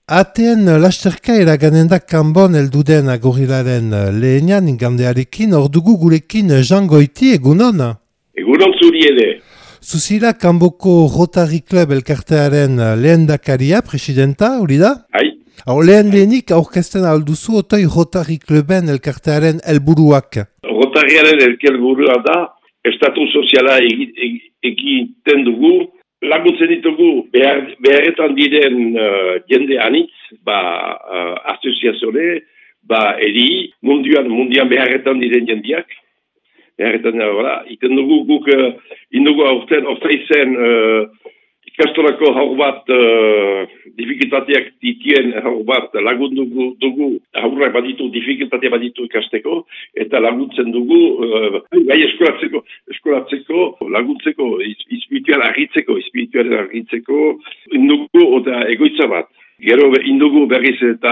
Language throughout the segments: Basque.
Aten lasterka eraganen da Kanbon elduden agorilaren lehenean ingandearekin, hor dugu gurekin Jean Goiti, egunon? Egunon zuri ere. Zuzira Kanboko Rotary Club elkartearen lehendakaria, presidenta, hori da? Hai. Lehenik aurkezten alduzu otoi Rotary Cluben elkartearen helburuak. Rotaryaren helburua da, estatu soziala egiten dugu, laguntzen ditugu beharretan diren jende anitz, asoziazione, eri, mundian beharretan diren jendeak. Beharretan, iten dugu guk, indugu aurten, ortaizen ikastolako haur bat, dificultateak ditien haur bat lagundu dugu, haurrak baditu, dificultatea baditu ikasteko, eta laguntzen dugu, bai eskolatzeko, laguntzeko, espiritualen argitzeko, indugu eta egoitza bat. Gero indugu berriz eta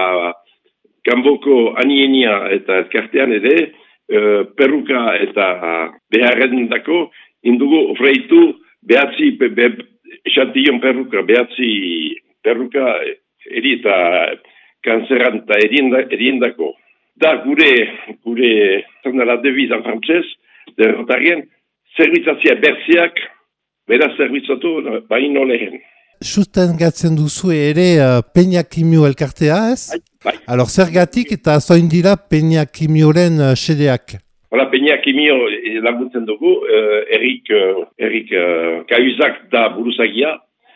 Kanboko anienia eta elkartean ere, perruka eta beharren dako, indugu ofreitu behatzi esantion perruka, behatzi perruka eri eta kanzeran eta eriendako. Da gure la devise en frantzez, de Rotarien, zerbitzatzea berziak, beraz zerbitzatu baino lehen. Sustengatzen duzu ere Peña Kimio elkartea, ez? Bai. Alors, zergatik eta zoin dira Peña Kimioren xedeak? Hola, Peña Kimio laguntzen dugu, Erik Kauzak da buruzagia,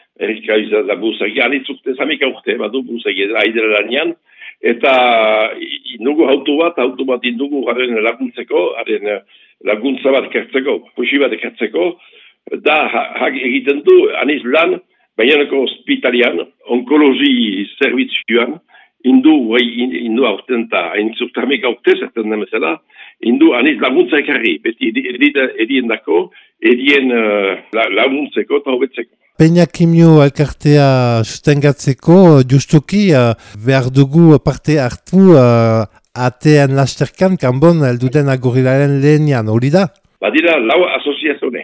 anitzukte zameka urte, badu buruzagia haidera lanean, eta indugu auto bat indugu haren laguntzeko, haren laguntza bat kertzeko, pusi bat kertzeko, da egiten du, aniz lan, Baionako ospitalian, onkologi zerbitzuan, indu aurten eta haintzuktameka urte, zerten demezela, indu aniz laguntza ekarri, beti eriendako, erien laguntzeko eta hobetzeko. Peña Kimio elkartea sustengatzeko, justuki behar dugu parte hartu atean lasterkan Kanbon elduden agorilaren lehenean, hori da? Badira lau asoziazione,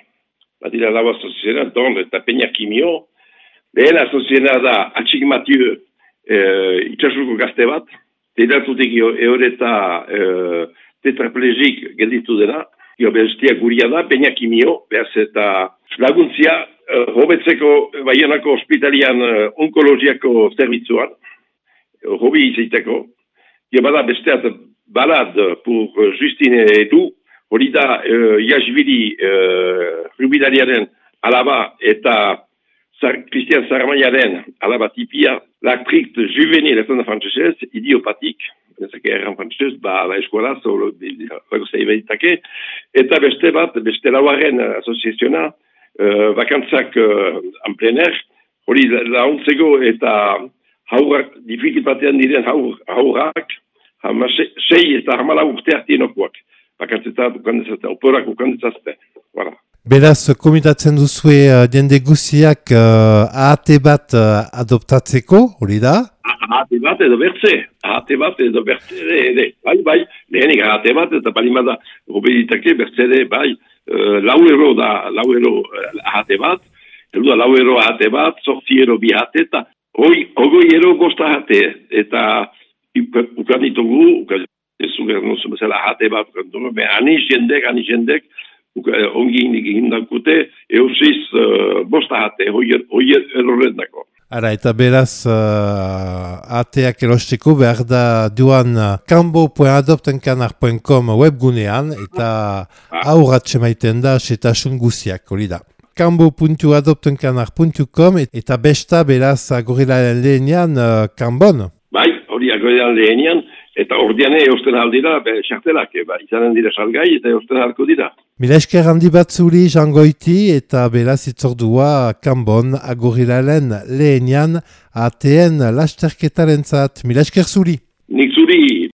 Don eta Peña Kimio, lehen asoziena da Atxik Mathieu itxasuko gazte bat, tedatzutik eureta tetraplegik gelditu dena, bestia guria da, Peña Kimio, behaz eta laguntzia hobetzeko Baionako ospitalian onkologiako zerbitzuan, hobi izaiteko, bada besteat balad pour Justine Edu, hori da Iasbili rubilariaren alaba eta Christian Sarmaiaren alaba tipia, l'actrice juvénile de frantzesez, idiopatik, ezak erran frantzesez, eskola, eta beste lauaren asoziaziona, bakantzak en plener, hori launtzeko eta haurrak, dificultatean diren haurrak, 6 eta 14 urte artienokoak, bakantzetat, oporak ukandetzazten, voilà. Beraz, komitatzen duzue jende guziak ahate bat adoptatzeko, hori da? Ahate bat edo bertze ere, bai, lehenik ahate bat eta balimada obeditake bertze ere, bai, 4 euro ahate bat, lau euro ahate bat, 8 euro bi ahate eta 20 euro bost ahate, eta ukanditugu, ahate bat, aniz jendek, ongi indakute, eusiz bostahate, hoier erorrendako. Ara, eta beraz, ateak erosteko behar da duan kanbo.adoptenkanar.com webgunean, eta aurratxe maiten da, setasun guziak, hori da. kanbo.adoptenkanar.com eta besta beraz agorilaren lehenean Kanbon. Bai, hori agorilaren lehenean, eta ordeane eusten aldira, xartelak, izanen dira salgai eta eusten halko dira. Mila esker handi bat zuri, Jean Goiti, eta beraz itzordua Kanbon agorilaren lehenean ateen lasterketarentzat. Mila esker zuri. Nik zuri.